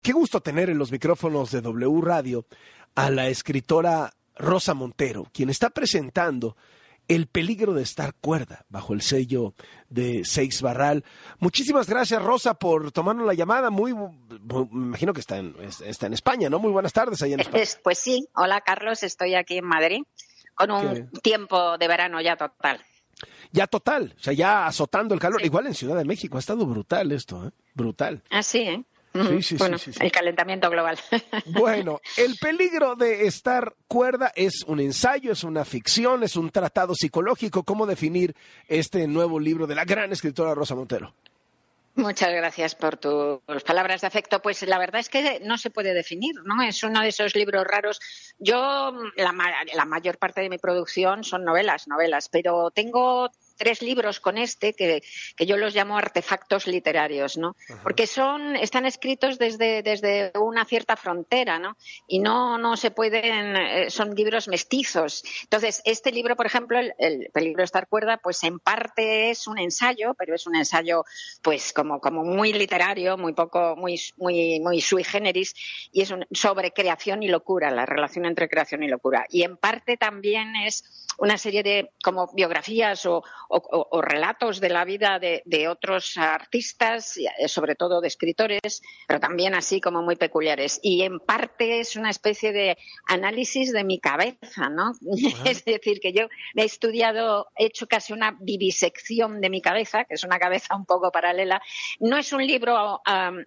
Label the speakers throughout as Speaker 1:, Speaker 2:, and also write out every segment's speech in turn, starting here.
Speaker 1: Qué gusto tener en los micrófonos de W Radio a la escritora Rosa Montero, quien está presentando El peligro de estar cuerda bajo el sello de Seix Barral. Muchísimas gracias, Rosa, por tomarnos la llamada. Me imagino que está en España, ¿no? Muy buenas tardes allá en España.
Speaker 2: Pues sí. Hola, Carlos. Estoy aquí en Madrid con un tiempo de verano ya total.
Speaker 1: Ya total, o sea, ya azotando el calor. Sí. Igual en Ciudad de México ha estado brutal esto, ¿eh? Brutal.
Speaker 2: Ah, sí, ¿eh?
Speaker 1: Sí.
Speaker 2: El calentamiento global.
Speaker 1: Bueno, El peligro de estar cuerda es un ensayo, es una ficción, es un tratado psicológico. ¿Cómo definir este nuevo libro de la gran escritora Rosa Montero?
Speaker 2: Muchas gracias por tus palabras de afecto. Pues la verdad es que no se puede definir, ¿no? Es uno de esos libros raros. Yo, la mayor parte de mi producción son novelas, pero tengo 3 libros con este que yo los llamo artefactos literarios, ¿no? Ajá. Porque están escritos desde una cierta frontera, ¿no? Y no se pueden, son libros mestizos. Entonces, este libro, por ejemplo, el peligro de estar cuerda, pues en parte es un ensayo, pero es un ensayo, pues como muy literario, muy sui generis, y es sobre creación y locura, la relación entre creación y locura. Y en parte también es una serie de como biografías o relatos de la vida de otros artistas, sobre todo de escritores, pero también así como muy peculiares. Y en parte es una especie de análisis de mi cabeza, ¿no? Uh-huh. Es decir, que yo he hecho casi una vivisección de mi cabeza, que es una cabeza un poco paralela. No es un libro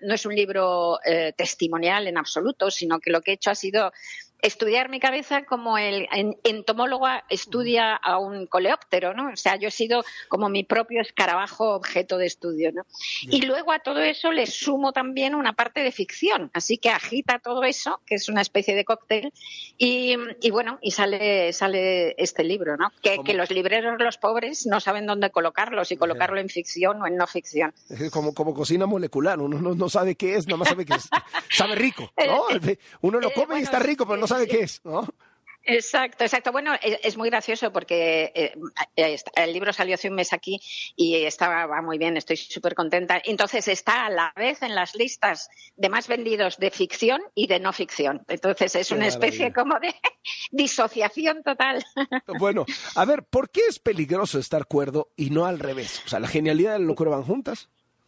Speaker 2: testimonial en absoluto, sino que lo que he hecho ha sido estudiar mi cabeza como el entomólogo estudia a un coleóptero, ¿no? O sea, yo he sido como mi propio escarabajo objeto de estudio, ¿no? Yeah. Y luego a todo eso le sumo también una parte de ficción, así que agita todo eso, que es una especie de cóctel, y bueno, y sale este libro, ¿no? Que los libreros, los pobres, no saben dónde colocarlo, si colocarlo en ficción o en no ficción.
Speaker 1: Es como cocina molecular, uno no sabe qué es, nada más sabe que es, sabe rico, ¿no? Uno lo come y está rico, pero no sabe qué es, ¿no?
Speaker 2: Exacto. Bueno, es muy gracioso porque el libro salió hace un mes aquí y va muy bien, estoy súper contenta. Entonces está a la vez en las listas de más vendidos de ficción y de no ficción. Entonces es una especie como de disociación total.
Speaker 1: Bueno, a ver, ¿por qué es peligroso estar cuerdo y no al revés? O sea, ¿la genialidad y la locura van juntas?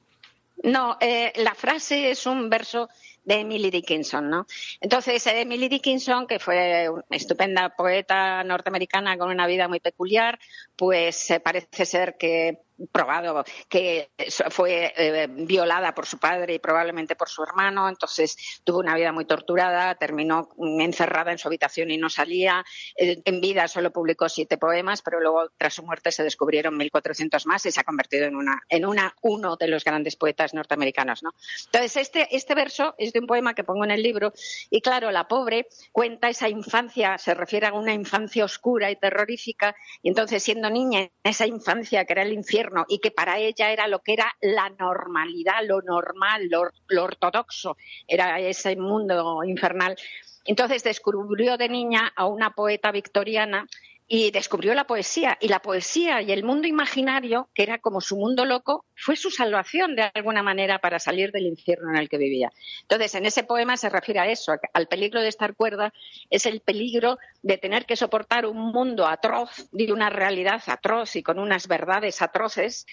Speaker 2: No, la frase es un verso de Emily Dickinson, ¿no? Entonces, Emily Dickinson, que fue una estupenda poeta norteamericana con una vida muy peculiar, pues parece ser que probado que fue violada por su padre y probablemente por su hermano, entonces tuvo una vida muy torturada, terminó encerrada en su habitación y no salía. En vida solo publicó 7 poemas, pero luego tras su muerte se descubrieron 1.400 más y se ha convertido en uno de los grandes poetas norteamericanos, ¿no? Entonces este verso es de un poema que pongo en el libro y claro, la pobre cuenta esa infancia, se refiere a una infancia oscura y terrorífica, y entonces siendo niña, esa infancia que era el infierno y que para ella era lo que era la normalidad, lo normal, lo ortodoxo, era ese mundo infernal. Entonces descubrió de niña a una poeta victoriana y descubrió la poesía. Y la poesía y el mundo imaginario, que era como su mundo loco, fue su salvación de alguna manera para salir del infierno en el que vivía. Entonces, en ese poema se refiere a eso, al peligro de estar cuerda, es el peligro de tener que soportar un mundo atroz, de una realidad atroz y con unas verdades atroces,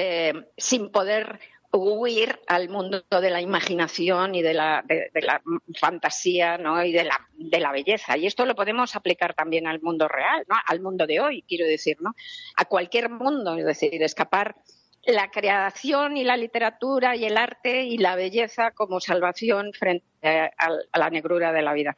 Speaker 2: sin poder huir al mundo de la imaginación y de la fantasía, ¿no? Y de la belleza. Y esto lo podemos aplicar también al mundo real, ¿no? Al mundo de hoy, quiero decir, ¿no? A cualquier mundo, es decir, escapar la creación y la literatura y el arte y la belleza como salvación frente a la negrura de la vida.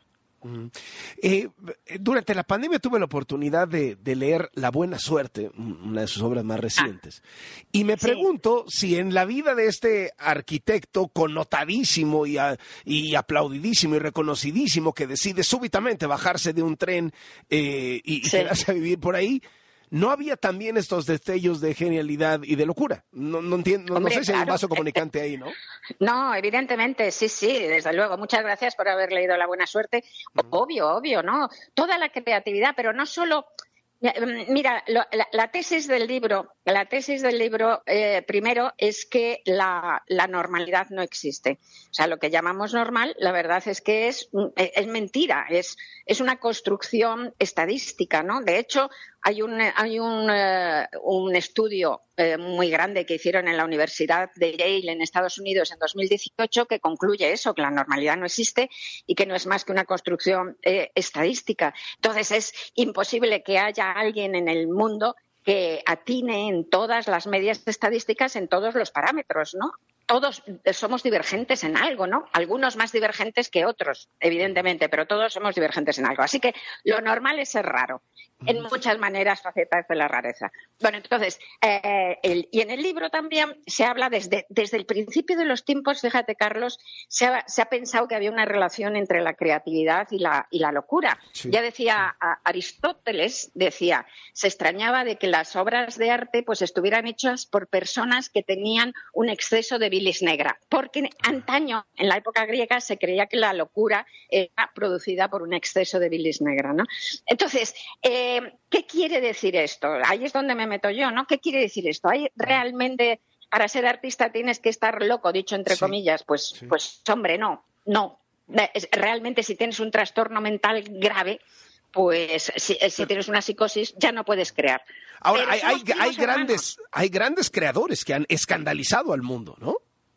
Speaker 1: Durante la pandemia tuve la oportunidad de leer La buena suerte, una de sus obras más recientes, y me pregunto si en la vida de este arquitecto connotadísimo y aplaudidísimo y reconocidísimo que decide súbitamente bajarse de un tren y quedarse a vivir por ahí, ¿no había también estos destellos de genialidad y de locura? No entiendo, hombre, no sé si hay un vaso comunicante ahí, ¿no?
Speaker 2: No, evidentemente, sí, desde luego. Muchas gracias por haber leído La buena suerte. Obvio, ¿no? Toda la creatividad, pero no solo Mira, la tesis del libro, primero es que la normalidad no existe. O sea, lo que llamamos normal, la verdad es que es mentira, es una construcción estadística, ¿no? De hecho, hay un estudio muy grande que hicieron en la Universidad de Yale en Estados Unidos en 2018 que concluye eso, que la normalidad no existe y que no es más que una construcción estadística. Entonces, es imposible que haya alguien en el mundo que atine en todas las medias estadísticas, en todos los parámetros, ¿no? Todos somos divergentes en algo, ¿no? Algunos más divergentes que otros, evidentemente, pero todos somos divergentes en algo. Así que lo normal es ser raro, en muchas maneras, facetas de la rareza. Bueno, entonces, y en el libro también se habla desde el principio de los tiempos, fíjate, Carlos, se ha pensado que había una relación entre la creatividad y la locura. Sí, ya decía Aristóteles, se extrañaba de que las obras de arte pues estuvieran hechas por personas que tenían un exceso de bilis negra, porque antaño, en la época griega, se creía que la locura era producida por un exceso de bilis negra, ¿no? Entonces, ¿qué quiere decir esto? Ahí es donde me meto yo, ¿no? ¿Qué quiere decir esto? ¿Hay realmente, para ser artista tienes que estar loco, dicho entre comillas? Pues hombre, no. Realmente, si tienes un trastorno mental grave, pues si tienes una psicosis ya no puedes crear.
Speaker 1: Ahora, hay grandes creadores que han escandalizado al mundo, ¿no?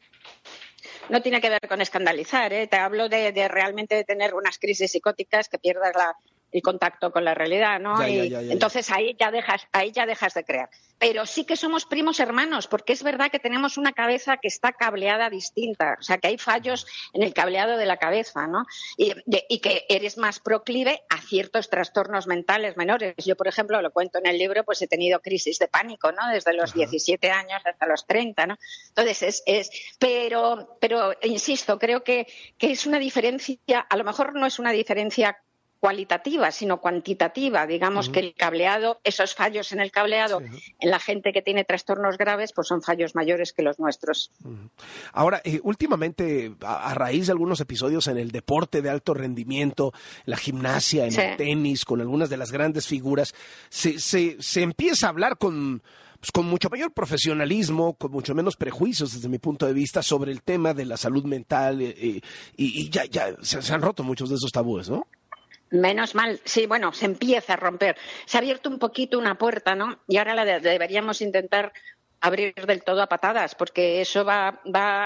Speaker 2: No tiene que ver con escandalizar, ¿eh? Te hablo de realmente tener unas crisis psicóticas que pierdas el contacto con la realidad, ¿no? Entonces ahí ya dejas de crear. Pero sí que somos primos hermanos, porque es verdad que tenemos una cabeza que está cableada distinta, o sea, que hay fallos en el cableado de la cabeza, ¿no? Y que eres más proclive a ciertos trastornos mentales menores. Yo, por ejemplo, lo cuento en el libro, pues he tenido crisis de pánico, ¿no? Desde los 17 años hasta los 30, ¿no? Entonces, pero insisto, creo que es una diferencia, a lo mejor no es una diferencia cualitativa, sino cuantitativa. Digamos que el cableado, esos fallos en el cableado, en la gente que tiene trastornos graves, pues son fallos mayores que los nuestros.
Speaker 1: Ahora, últimamente, a raíz de algunos episodios en el deporte de alto rendimiento, la gimnasia, en el tenis, con algunas de las grandes figuras, se empieza a hablar con mucho mayor profesionalismo, con mucho menos prejuicios desde mi punto de vista sobre el tema de la salud mental y ya se han roto muchos de esos tabúes, ¿no?
Speaker 2: Menos mal, sí, bueno, se empieza a romper. Se ha abierto un poquito una puerta, ¿no? Y ahora deberíamos intentar abrir del todo a patadas, porque eso va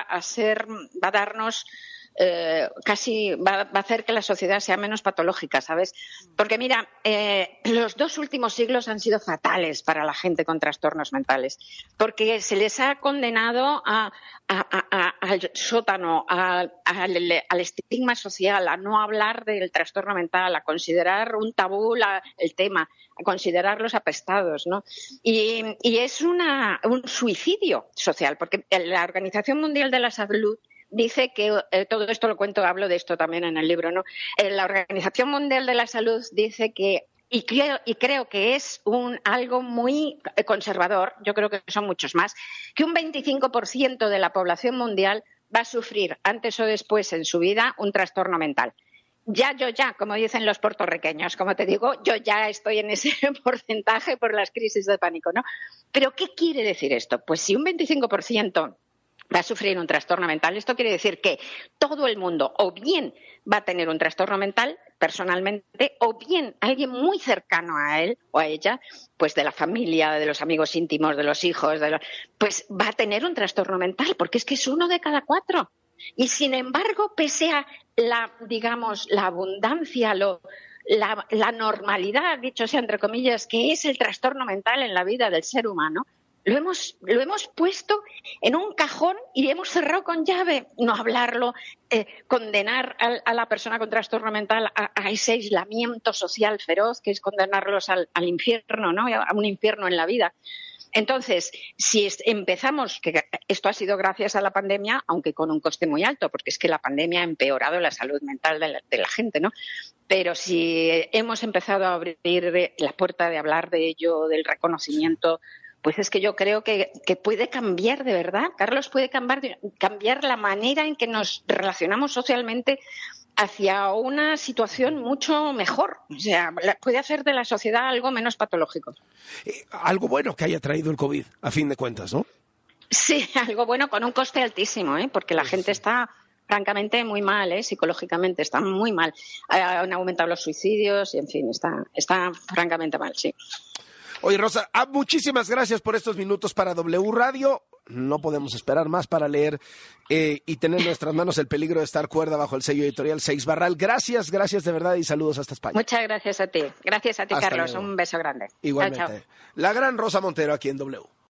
Speaker 2: a darnos va a hacer que la sociedad sea menos patológica, ¿sabes? Porque mira, los 2 últimos siglos han sido fatales para la gente con trastornos mentales, porque se les ha condenado al sótano, al estigma social, a no hablar del trastorno mental, a considerar un tabú el tema, a considerarlos apestados, ¿no? Y es un suicidio social, porque la Organización Mundial de la Salud dice que todo esto hablo de esto también en el libro, ¿no? La Organización Mundial de la Salud dice que, y creo que es algo muy conservador, yo creo que son muchos más, que un 25% de la población mundial va a sufrir antes o después en su vida un trastorno mental. Como dicen los puertorriqueños, como te digo, yo ya estoy en ese porcentaje por las crisis de pánico, ¿no? Pero ¿qué quiere decir esto? Pues si un 25% va a sufrir un trastorno mental, esto quiere decir que todo el mundo o bien va a tener un trastorno mental personalmente o bien alguien muy cercano a él o a ella, pues de la familia, de los amigos íntimos, de los hijos, pues va a tener un trastorno mental, porque es que es 1 de cada 4. Y sin embargo, pese a la abundancia, la normalidad, dicho sea entre comillas, que es el trastorno mental en la vida del ser humano, lo hemos puesto en un cajón y hemos cerrado con llave. No hablarlo, condenar a la persona con trastorno mental a ese aislamiento social feroz, que es condenarlos al infierno, ¿no? A un infierno en la vida. Entonces, si empezamos, que esto ha sido gracias a la pandemia, aunque con un coste muy alto, porque es que la pandemia ha empeorado la salud mental de la gente, ¿no? Pero si hemos empezado a abrir la puerta de hablar de ello, del reconocimiento, pues es que yo creo que puede cambiar de verdad, Carlos, puede cambiar la manera en que nos relacionamos socialmente hacia una situación mucho mejor. O sea, puede hacer de la sociedad algo menos patológico.
Speaker 1: Algo bueno que haya traído el COVID, a fin de cuentas, ¿no?
Speaker 2: Sí, algo bueno con un coste altísimo, porque la gente está francamente muy mal, psicológicamente está muy mal. Han aumentado los suicidios y, en fin, está francamente mal, sí.
Speaker 1: Oye, Rosa, muchísimas gracias por estos minutos para W Radio. No podemos esperar más para leer y tener en nuestras manos El peligro de estar cuerda bajo el sello editorial Seix Barral. Gracias de verdad y saludos hasta España.
Speaker 2: Muchas gracias a ti. Gracias a ti,
Speaker 1: Hasta
Speaker 2: Carlos.
Speaker 1: luego.
Speaker 2: Un beso grande.
Speaker 1: Igualmente.
Speaker 2: Chao, chao.
Speaker 1: La gran Rosa Montero aquí en W.